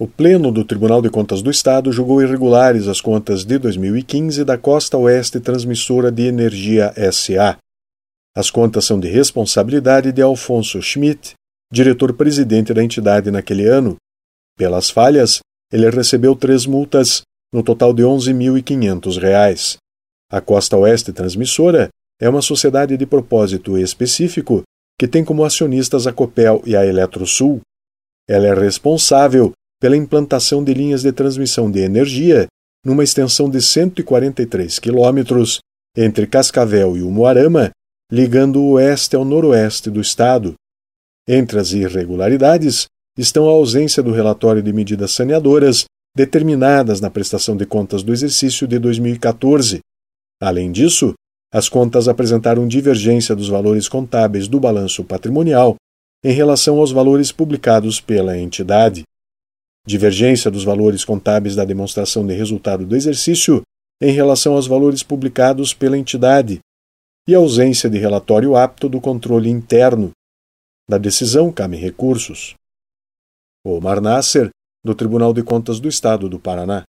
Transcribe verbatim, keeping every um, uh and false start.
O Pleno do Tribunal de Contas do Estado julgou irregulares as contas de dois mil e quinze da Costa Oeste Transmissora de Energia S A As contas são de responsabilidade de Alfonso Schmidt, diretor-presidente da entidade naquele ano. Pelas falhas, ele recebeu três multas, no total de onze mil e quinhentos reais. A Costa Oeste Transmissora é uma sociedade de propósito específico que tem como acionistas a Copel e a Eletrosul. Ela é responsável pela implantação de linhas de transmissão de energia numa extensão de cento e quarenta e três quilômetros entre Cascavel e Umuarama, ligando o oeste ao noroeste do estado. Entre as irregularidades estão a ausência do relatório de medidas saneadoras determinadas na prestação de contas do exercício de dois mil e quatorze. Além disso, as contas apresentaram divergência dos valores contábeis do balanço patrimonial em relação aos valores publicados pela entidade. Divergência dos valores contábeis da demonstração de resultado do exercício em relação aos valores publicados pela entidade e ausência de relatório apto do controle interno. Da decisão cabem recursos. Omar Nasser, do Tribunal de Contas do Estado do Paraná.